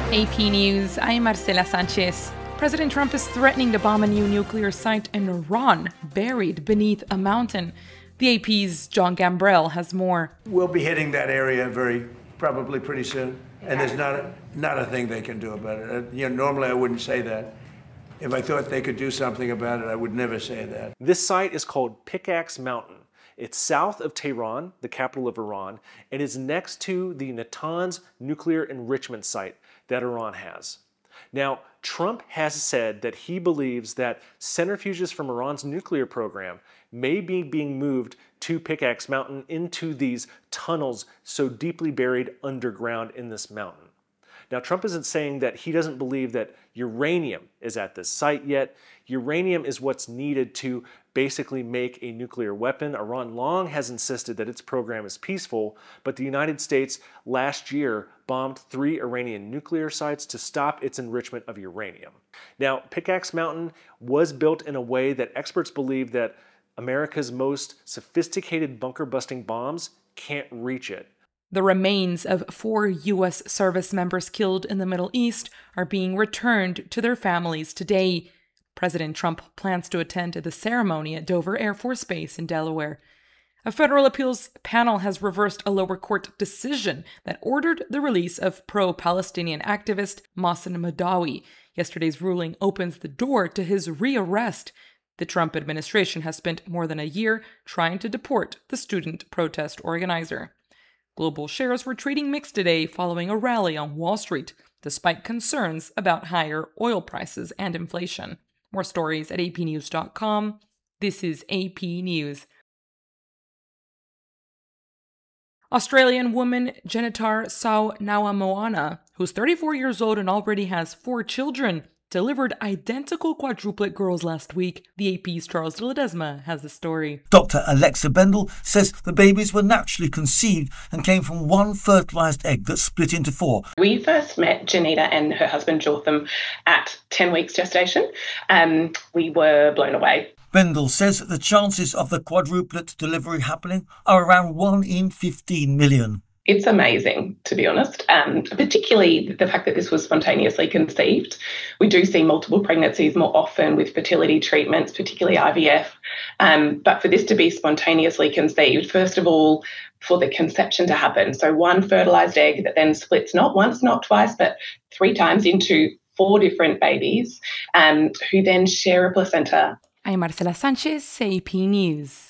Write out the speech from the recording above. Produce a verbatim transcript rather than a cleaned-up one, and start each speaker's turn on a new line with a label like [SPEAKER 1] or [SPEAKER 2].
[SPEAKER 1] A P News, I'm Marcela Sanchez. President Trump is threatening to bomb a new nuclear site in Iran, buried beneath a mountain. The A P's John Gambrell has more.
[SPEAKER 2] We'll be hitting that area very, probably pretty soon, and there's not a, not a thing they can do about it. Uh, you know, normally I wouldn't say that. If I thought they could do something about it, I would never say that.
[SPEAKER 3] This site is called Pickaxe Mountain. It's south of Tehran, the capital of Iran, and is next to the Natanz nuclear enrichment site that Iran has. Now, Trump has said that he believes that centrifuges from Iran's nuclear program may be being moved to Pickaxe Mountain into these tunnels so deeply buried underground in this mountain. Now, Trump isn't saying that he doesn't believe that uranium is at this site yet. Uranium is what's needed to basically make a nuclear weapon. Iran long has insisted that its program is peaceful, but the United States last year bombed three Iranian nuclear sites to stop its enrichment of uranium. Now, Pickaxe Mountain was built in a way that experts believe that America's most sophisticated bunker-busting bombs can't reach it.
[SPEAKER 1] The remains of four U S service members killed in the Middle East are being returned to their families today. President Trump plans to attend the ceremony at Dover Air Force Base in Delaware. A federal appeals panel has reversed a lower court decision that ordered the release of pro-Palestinian activist Mohsen Madawi. Yesterday's ruling opens the door to his rearrest. The Trump administration has spent more than a year trying to deport the student protest organizer. Global shares were trading mixed today following a rally on Wall Street, despite concerns about higher oil prices and inflation. More stories at a p news dot com. This is A P News. Australian woman Jenitar Saunoamoana, who's thirty-four years old and already has four children, delivered identical quadruplet girls last week. The A P's Charles de Ledesma has the story.
[SPEAKER 4] Doctor Alexa Bendel says the babies were naturally conceived and came from one fertilised egg that split into four.
[SPEAKER 5] We first met Janita and her husband Jotham at ten weeks gestation. Um, we were blown away.
[SPEAKER 4] Bendel says that the chances of the quadruplet delivery happening are around one in fifteen million.
[SPEAKER 5] It's amazing, to be honest, um, particularly the fact that this was spontaneously conceived. We do see multiple pregnancies more often with fertility treatments, particularly I V F. Um, but for this to be spontaneously conceived, first of all, for the conception to happen, so one fertilised egg that then splits not once, not twice, but three times into four different babies um, who then share a placenta.
[SPEAKER 1] I'm Marcela Sanchez, A P News.